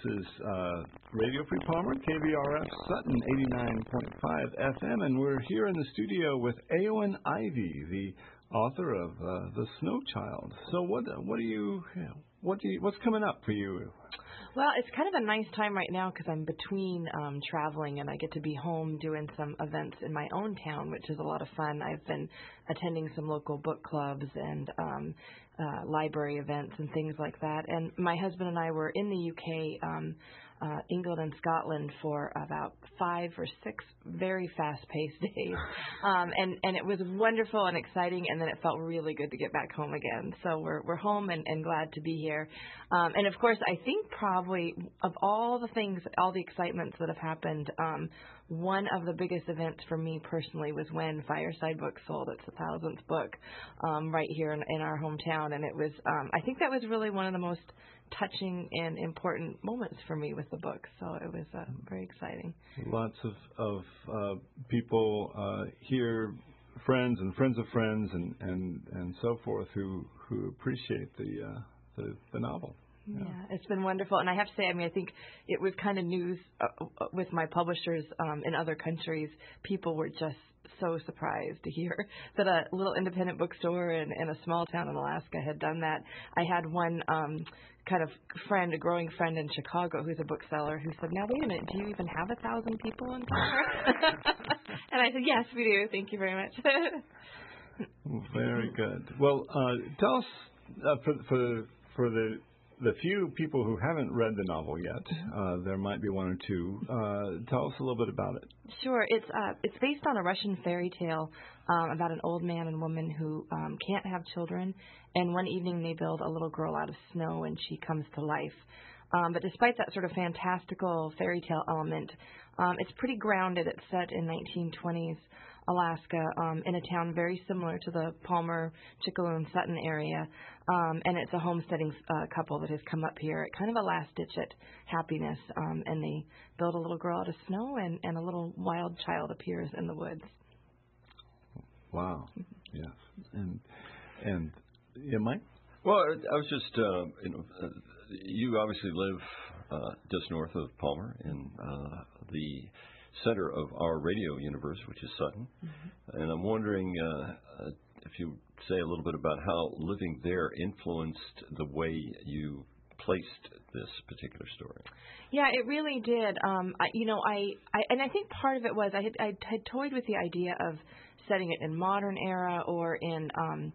is Radio Free Palmer, KVRF Sutton 89.5 FM, and we're here in the studio with Éowyn Ivey, the author of The Snow Child. So what's coming up for you? Well, it's kind of a nice time right now because I'm between traveling and I get to be home doing some events in my own town, which is a lot of fun. I've been attending some local book clubs and library events and things like that. And my husband and I were in the UK, England and Scotland for about 5 or 6 very fast-paced days. And it was wonderful and exciting, and then it felt really good to get back home again. So we're home and glad to be here. And, of course, I think probably of all the things, all the excitements that have happened, one of the biggest events for me personally was when Fireside Books sold its 1,000th book right here in our hometown. And it was, I think that was really one of the most touching and important moments for me with the book. So it was very exciting. Lots of people here, friends and friends of friends and so forth who appreciate the novel. Yeah, it's been wonderful. And I have to say, I think it was kind of news with my publishers in other countries. People were just so surprised to hear that a little independent bookstore in a small town in Alaska had done that. I had one kind of friend, a growing friend in Chicago who's a bookseller who said, now, wait a minute, do you even have 1,000 people in Palmer? And I said, yes, we do. Thank you very much. Very good. Well, tell us, for the few people who haven't read the novel yet, there might be one or two. Tell us a little bit about it. Sure. It's based on a Russian fairy tale about an old man and woman who can't have children, and one evening they build a little girl out of snow, and she comes to life. But despite that sort of fantastical fairy tale element, it's pretty grounded. It's set in 1920s Alaska, in a town very similar to the Palmer, Chickalum, Sutton area. And it's a homesteading couple that has come up here at kind of a last-ditch at happiness. And they build a little girl out of snow, and a little wild child appears in the woods. Wow. Yes. And yeah, Mike? Well, I was just, you obviously live just north of Palmer in the center of our radio universe, which is Sutton. Mm-hmm. And I'm wondering if you say a little bit about how living there influenced the way you placed this particular story. Yeah, it really did. I think part of it was I had toyed with the idea of setting it in modern era or in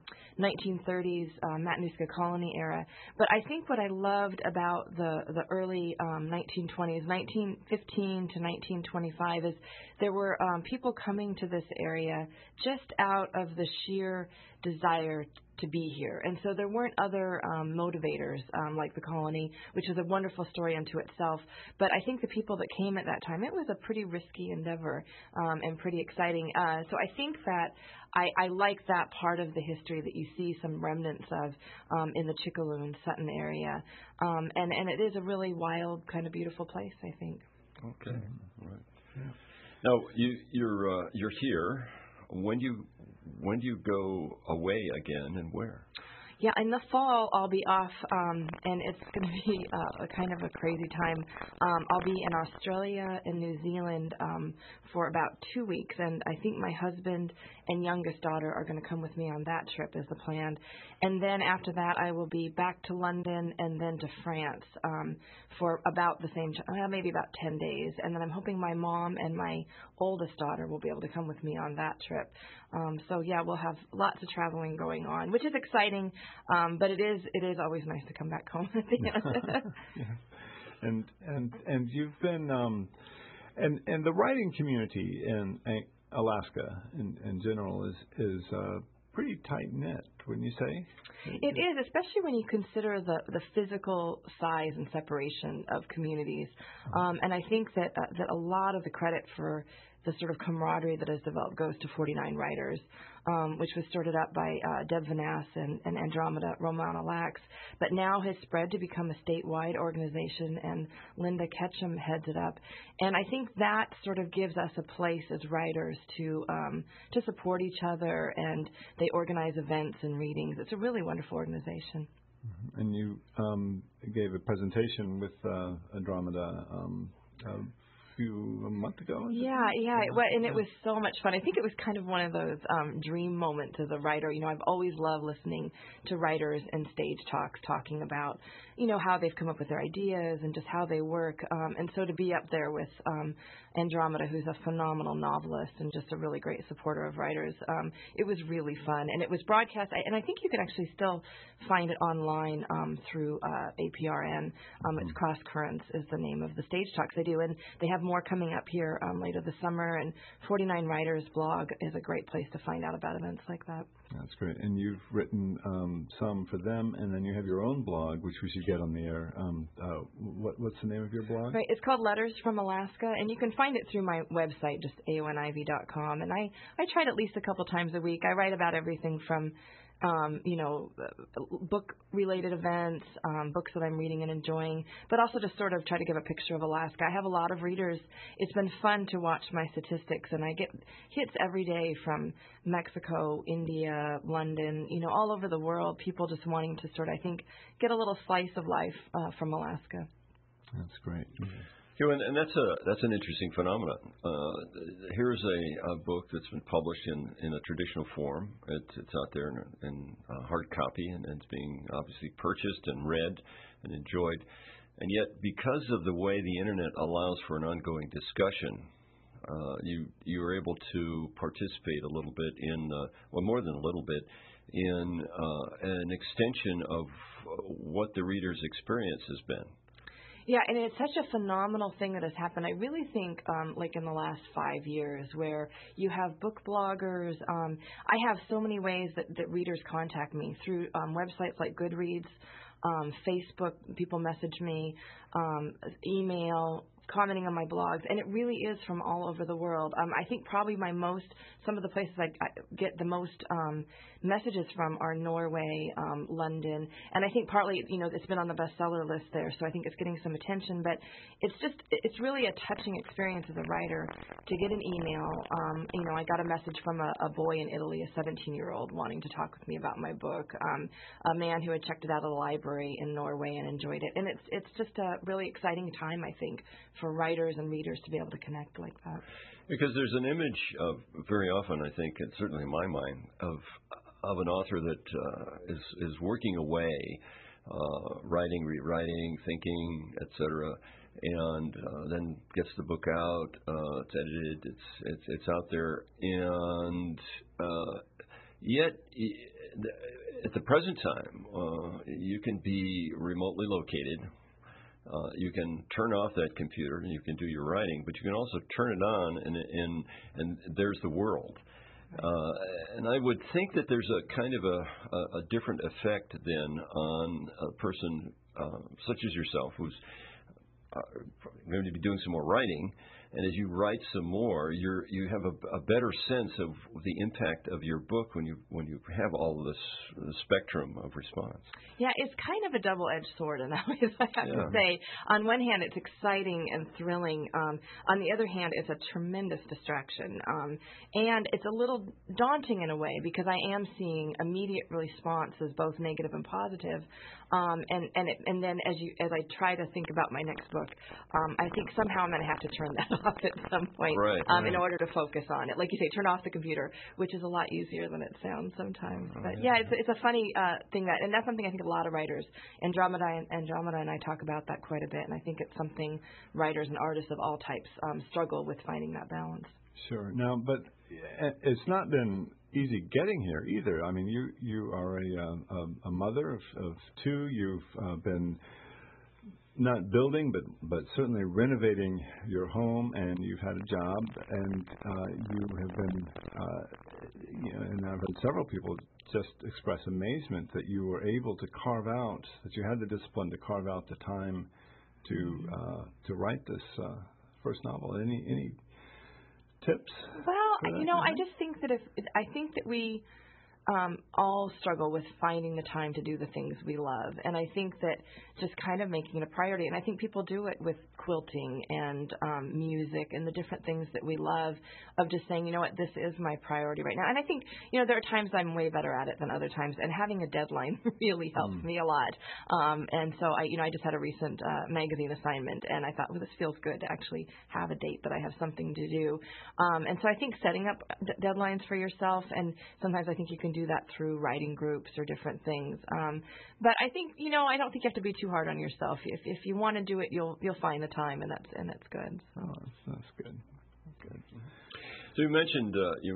1930s Matanuska colony era. But I think what I loved about the early 1920s, 1915 to 1925, is there were people coming to this area just out of the sheer desire to be here. And so there weren't other motivators like the colony, which is a wonderful story unto itself. But I think the people that came at that time, it was a pretty risky endeavor and pretty exciting. So I think that I like that part of the history that you see some remnants of in the Chickalum, Sutton area. And it is a really wild, kind of beautiful place, I think. Okay. All right. Yeah. Now, you're here. When do you go away again, and where? Yeah, in the fall I'll be off, and it's going to be a kind of a crazy time. I'll be in Australia and New Zealand for about 2 weeks, and I think my husband and youngest daughter are going to come with me on that trip is the plan. And then after that I will be back to London and then to France for about the same, maybe about 10 days. And then I'm hoping my mom and my oldest daughter will be able to come with me on that trip. So yeah, we'll have lots of traveling going on, which is exciting. But it is always nice to come back home. Yeah. And you've been and the writing community in Alaska in general is pretty tight knit, wouldn't you say? It is, especially when you consider the physical size and separation of communities. And I think that a lot of the credit for the sort of camaraderie that has developed goes to 49 Writers, which was started up by Deb Vanass and Andromeda Romana Lax, but now has spread to become a statewide organization, and Linda Ketchum heads it up. And I think that sort of gives us a place as writers to support each other, and they organize events and readings. It's a really wonderful organization. And you gave a presentation with Andromeda a month ago. Yeah. And it was so much fun. I think it was kind of one of those dream moments as a writer. I've always loved listening to writers and stage talks talking about, how they've come up with their ideas and just how they work. And so to be up there with Andromeda, who's a phenomenal novelist and just a really great supporter of writers, it was really fun. And it was broadcast, and I think you can actually still find it online through APRN. It's Cross Currents is the name of the stage talks they do, and they have more coming up here later this summer. And 49 Writers blog is a great place to find out about events like that. That's great. And you've written some for them, and then you have your own blog, which we should get on the air. What's the name of your blog? Right. It's called Letters from Alaska, and you can find it through my website, just aonivy.com. And I try it at least a couple times a week. I write about everything from book-related events, books that I'm reading and enjoying, but also just sort of try to give a picture of Alaska. I have a lot of readers. It's been fun to watch my statistics, and I get hits every day from Mexico, India, London, all over the world, people just wanting to sort of, I think, get a little slice of life from Alaska. That's great. And that's an interesting phenomenon. Here's a book that's been published in a traditional form. It's out there in hard copy, and it's being obviously purchased and read and enjoyed. And yet, because of the way the Internet allows for an ongoing discussion, you are able to participate a little bit in, more than a little bit, in an extension of what the reader's experience has been. Yeah, and it's such a phenomenal thing that has happened. I really think, like in the last 5 years, where you have book bloggers. I have so many ways that readers contact me through websites like Goodreads, Facebook. People message me, email, commenting on my blogs, and it really is from all over the world. I think probably some of the places I get the most messages from are Norway, London, and I think partly, it's been on the bestseller list there, so I think it's getting some attention, but it's really a touching experience as a writer to get an email. I got a message from a boy in Italy, a 17-year-old, wanting to talk with me about my book, a man who had checked it out at a library in Norway and enjoyed it, and it's just a really exciting time, I think, for writers and readers to be able to connect like that. Because there's an image of, very often, I think, and certainly in my mind, of an author that is working away, writing, rewriting, thinking, etc., and then gets the book out. It's edited. It's out there, and yet at the present time, you can be remotely located. You can turn off that computer and you can do your writing, but you can also turn it on and there's the world. And I would think that there's a kind of a different effect then on a person such as yourself, who's going to be doing some more writing. And as you write some more, you have a better sense of the impact of your book when you have all of this spectrum of response. Yeah, it's kind of a double-edged sword in that way, I have to say. On one hand, it's exciting and thrilling. On the other hand, it's a tremendous distraction. And it's a little daunting in a way because I am seeing immediate responses, both negative and positive. And then as I try to think about my next book, I think somehow I'm going to have to turn that off at some point in order to focus on it. Like you say, turn off the computer, which is a lot easier than it sounds sometimes. But it's a funny thing and that's something I think a lot of writers, Andromeda and I talk about that quite a bit, and I think it's something writers and artists of all types struggle with, finding that balance. Sure. Now, but it's not been easy getting here either. I mean, you are a mother of two. You've been not building, but certainly renovating your home, and you've had a job, and you have been, and I've had several people just express amazement that you were able to that you had the discipline to carve out the time to write this first novel. Any tips? Well, I just think that I think that we all struggle with finding the time to do the things we love. And I think that just kind of making it a priority. And I think people do it with quilting and music and the different things that we love, of just saying, you know what, this is my priority right now. And I think, you know, there are times I'm way better at it than other times. And having a deadline really helps me a lot. And so I just had a recent magazine assignment, and I thought, well, this feels good to actually have a date that I have something to do. And so I think setting up deadlines for yourself, and sometimes I think you can do that through writing groups or different things. But I think, you know, I don't think you have to be too hard on yourself. If you want to do it, you'll find the time, and that's good. So. Oh, that's good. Good. So you mentioned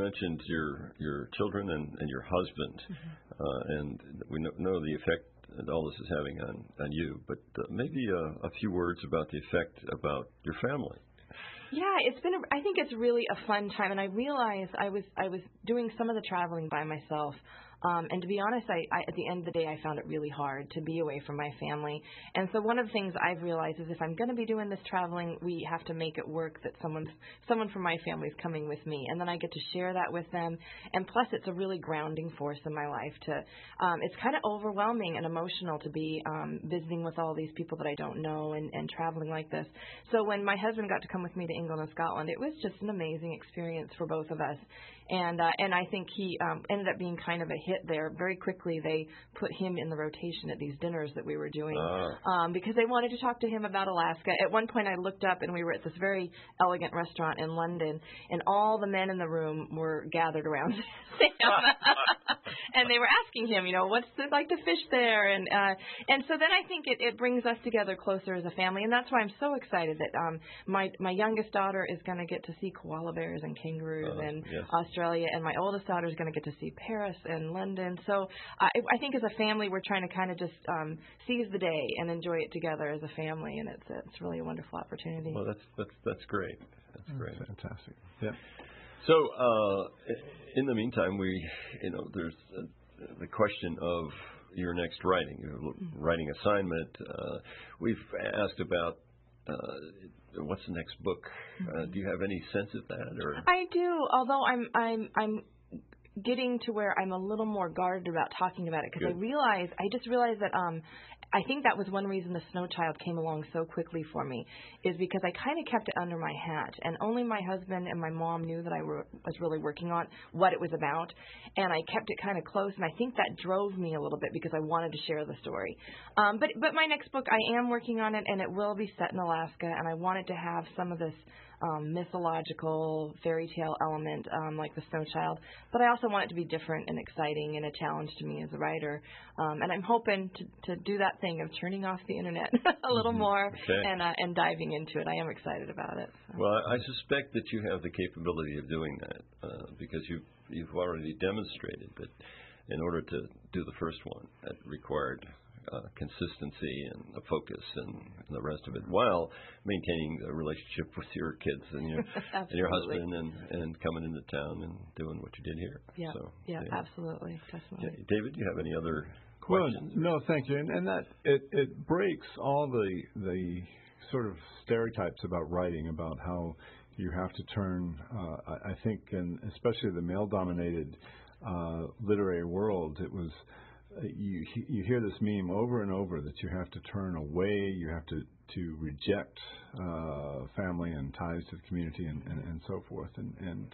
your children and your husband, and we know the effect that all this is having on you. But maybe a few words about the effect about your family. Yeah, I think it's really a fun time, and I realized I was doing some of the traveling by myself. And to be honest, I at the end of the day, I found it really hard to be away from my family. And so one of the things I've realized is if I'm going to be doing this traveling, we have to make it work that someone from my family is coming with me. And then I get to share that with them. And plus, it's a really grounding force in my life. It's kind of overwhelming and emotional to be visiting with all these people that I don't know and traveling like this. So when my husband got to come with me to England and Scotland, it was just an amazing experience for both of us. And I think he ended up being kind of a hit there. Very quickly, they put him in the rotation at these dinners that we were doing because they wanted to talk to him about Alaska. At one point, I looked up, and we were at this very elegant restaurant in London, and all the men in the room were gathered around Sam. And they were asking him, you know, what's it like to fish there? And so then I think it brings us together closer as a family, and that's why I'm so excited that my youngest daughter is going to get to see koala bears and kangaroos in Australia, and my oldest daughter is going to get to see Paris and London. So I think as a family, we're trying to kind of just seize the day and enjoy it together as a family, and it's really a wonderful opportunity. Well, that's great. That's great. Fantastic. Yeah. So, in the meantime, there's the question of your next writing assignment. We've asked about what's the next book. Do you have any sense of that? Or I do, although I'm getting to where I'm a little more guarded about talking about it because I just realized that I think that was one reason The Snow Child came along so quickly for me, is because I kind of kept it under my hat, and only my husband and my mom knew that I was really working on what it was about, and I kept it kind of close, and I think that drove me a little bit because I wanted to share the story. But my next book, I am working on it, and it will be set in Alaska, and I wanted to have some of this mythological fairy tale element like The Snow Child, but I also want it to be different and exciting and a challenge to me as a writer, and I'm hoping to do that thing of turning off the internet a little more and diving into it. I am excited about it. So. Well, I suspect that you have the capability of doing that because you've already demonstrated that in order to do the first one, that required consistency and a focus and the rest of it, while maintaining a relationship with your kids and your husband and coming into town and doing what you did here. Yeah, so, absolutely, definitely. David, do you have any other questions? Well, no, thank you. And that it breaks all the sort of stereotypes about writing, about how you have to turn. I think, and especially the male-dominated literary world, it was. You hear this meme over and over that you have to turn away, you have to reject family and ties to the community and so forth, and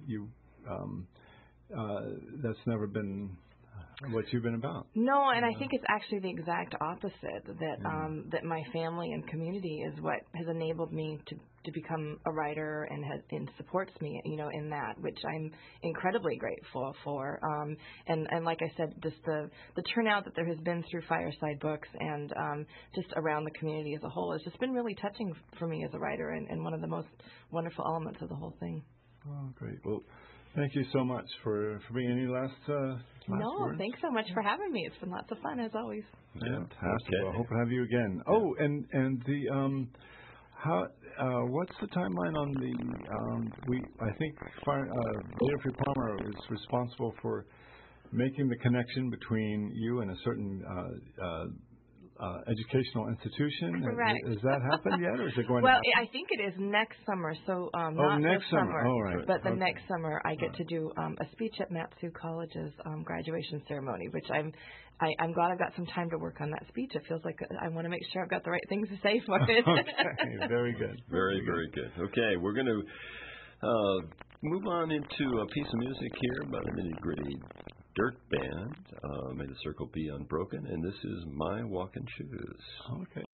that's never been what you've been about. No, and I think it's actually the exact opposite, that my family and community is what has enabled me to become a writer and supports me, in that, which I'm incredibly grateful for. And like I said, just the turnout that there has been through Fireside Books and just around the community as a whole has just been really touching for me as a writer and one of the most wonderful elements of the whole thing. Oh, great. Well, thank you so much for being. Any last words? Thanks so much for having me. It's been lots of fun as always. Fantastic. Okay. Well, I hope to have you again. Oh, and the what's the timeline on the? I think Adafruit Palmer is responsible for making the connection between you and a certain educational institution. Correct. Has that happened yet, or is it going well, to happen? I think it is next summer, so next not this summer. Oh, right. But the Okay. next summer I get to do a speech at Matsu College's graduation ceremony, which I'm glad I've got some time to work on that speech. It feels like I want to make sure I've got the right things to say for it. Okay, very good. Very good. Okay, we're going to move on into a piece of music here by the Nitty Gritty Dirt Band. May the Circle Be Unbroken, and this is My Walking Shoes. Okay.